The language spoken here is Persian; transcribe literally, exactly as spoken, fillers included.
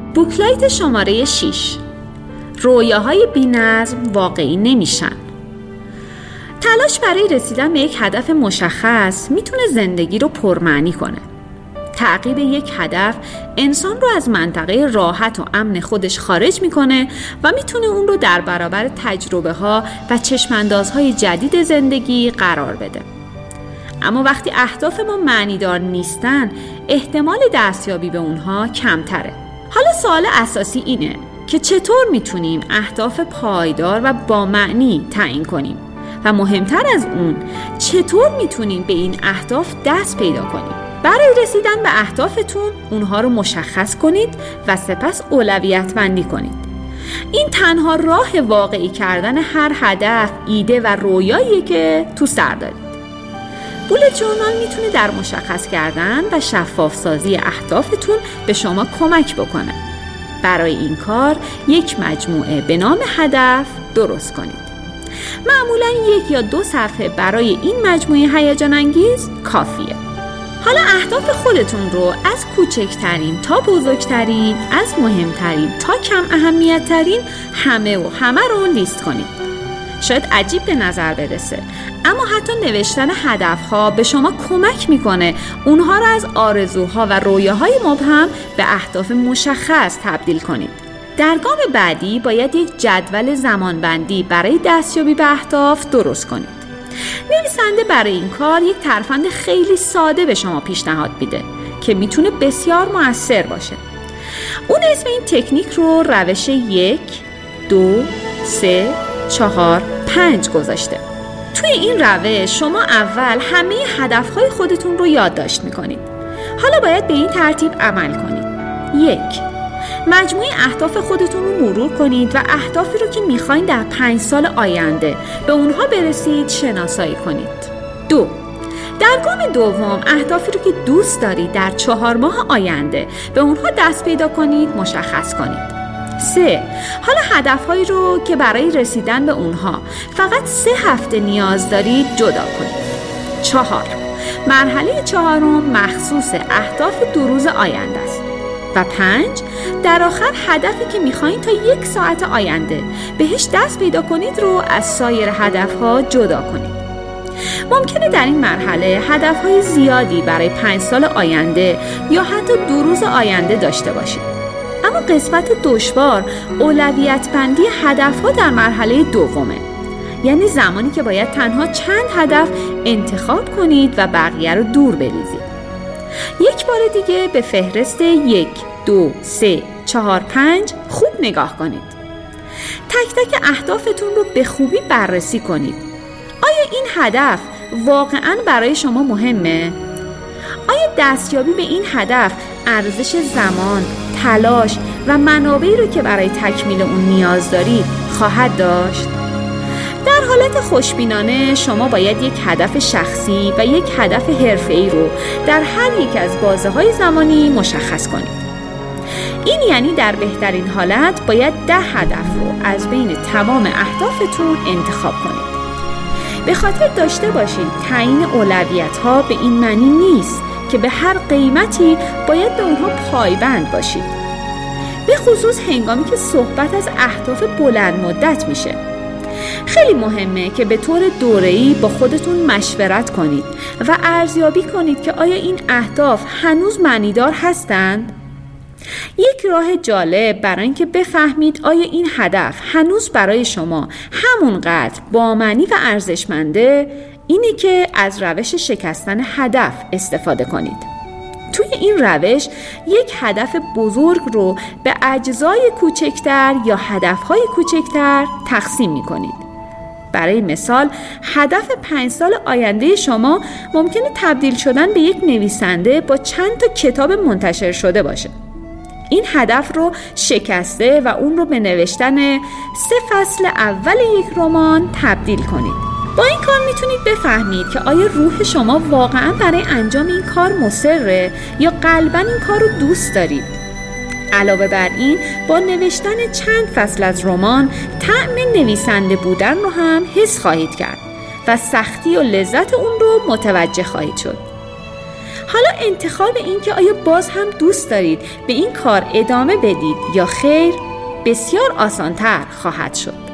بوکلایت شماره شش. رویاهای بی‌نظم واقعی نمیشن. تلاش برای رسیدن به یک هدف مشخص میتونه زندگی رو پرمعنی کنه. تعقیب یک هدف انسان رو از منطقه راحت و امن خودش خارج میکنه و میتونه اون رو در برابر تجربه ها و چشماندازهای جدید زندگی قرار بده. اما وقتی اهداف ما معنیدار نیستن، احتمال دستیابی به اونها کمتره. حالا سوال اساسی اینه که چطور میتونیم اهداف پایدار و با معنی تعیین کنیم و مهمتر از اون چطور میتونیم به این اهداف دست پیدا کنیم. برای رسیدن به اهدافتون اونها رو مشخص کنید و سپس اولویت بندی کنید. این تنها راه واقعی کردن هر هدف، ایده و رویاییه که تو سر دارید. بولت جورنال میتونه در مشخص کردن و شفاف سازی اهدافتون به شما کمک بکنه. برای این کار یک مجموعه به نام هدف درست کنید. معمولاً یک یا دو صفحه برای این مجموعه هیجان انگیز کافیه. حالا اهداف خودتون رو از کوچکترین تا بزرگترین، از مهمترین تا کم اهمیت ترین همه و همه رو لیست کنید. شاید عجیب به نظر برسه، اما حتی نوشتن هدفها به شما کمک میکنه اونها رو از آرزوها و رویاهای مبهم به اهداف مشخص تبدیل کنید. در گام بعدی باید یک جدول زمانبندی برای دستیابی به اهداف درست کنید. نویسنده برای این کار یک ترفند خیلی ساده به شما پیشنهاد میده که میتونه بسیار مؤثر باشه. اون اسم این تکنیک رو روش یک، دو، سه، چهار، پنج گذاشته. توی این روش شما اول همه هدفهای خودتون رو یادداشت میکنید. حالا باید به این ترتیب عمل کنید. یک، مجموعه اهداف خودتون رو مرور کنید و اهدافی رو که میخواین در پنج سال آینده به اونها برسید شناسایی کنید. دو، در گام دوم اهدافی رو که دوست دارید در چهار ماه آینده به اونها دست پیدا کنید مشخص کنید. سه، حالا هدفهایی رو که برای رسیدن به اونها فقط سه هفته نیاز دارید جدا کنید. چهار، مرحله چهارم مخصوص اهداف دو روز آینده است. و پنج، در آخر هدفی که میخواین تا یک ساعت آینده بهش دست پیدا کنید رو از سایر هدفها جدا کنید. ممکنه در این مرحله هدفهای زیادی برای پنج سال آینده یا حتی دو روز آینده داشته باشید. اما قسمت دشوار اولویت بندی هدفها در مرحله دومه. یعنی زمانی که باید تنها چند هدف انتخاب کنید و بقیه رو دور بریزید. یک بار دیگه به فهرست یک، دو، سه، چهار، پنج خوب نگاه کنید. تک تک اهدافتون رو به خوبی بررسی کنید. آیا این هدف واقعاً برای شما مهمه؟ آیا دستیابی به این هدف ارزش زمان، تلاش و منابعی رو که برای تکمیل اون نیاز دارید خواهد داشت؟ در حالت خوشبینانه شما باید یک هدف شخصی و یک هدف حرفه‌ای رو در هر یک از بازه‌های زمانی مشخص کنید. این یعنی در بهترین حالت باید ده هدف رو از بین تمام اهدافتون انتخاب کنید. به خاطر داشته باشید تعیین اولویت‌ها به این معنی نیست که به هر قیمتی باید به اونها پایبند باشید. به خصوص هنگامی که صحبت از اهداف بلند مدت میشه. خیلی مهمه که به طور دوره‌ای با خودتون مشورت کنید و ارزیابی کنید که آیا این اهداف هنوز معنیدار هستند؟ یک راه جالب برای اینکه بفهمید آیا این هدف هنوز برای شما همونقدر بامعنی و ارزشمنده اینه که از روش شکستن هدف استفاده کنید. توی این روش یک هدف بزرگ رو به اجزای کوچکتر یا هدفهای کوچکتر تقسیم می‌کنید. برای مثال هدف پنج سال آینده شما ممکنه تبدیل شدن به یک نویسنده با چند تا کتاب منتشر شده باشه. این هدف رو شکسته و اون رو به نوشتن سه فصل اول یک رمان تبدیل کنید. با این کار میتونید بفهمید که آیا روح شما واقعا برای انجام این کار مصره یا قلباً این کار رو دوست دارید. علاوه بر این با نوشتن چند فصل از رمان طعم نویسنده بودن رو هم حس خواهید کرد و سختی و لذت اون رو متوجه خواهید شد. حالا انتخاب این که آیا باز هم دوست دارید به این کار ادامه بدید یا خیر بسیار آسان‌تر خواهد شد.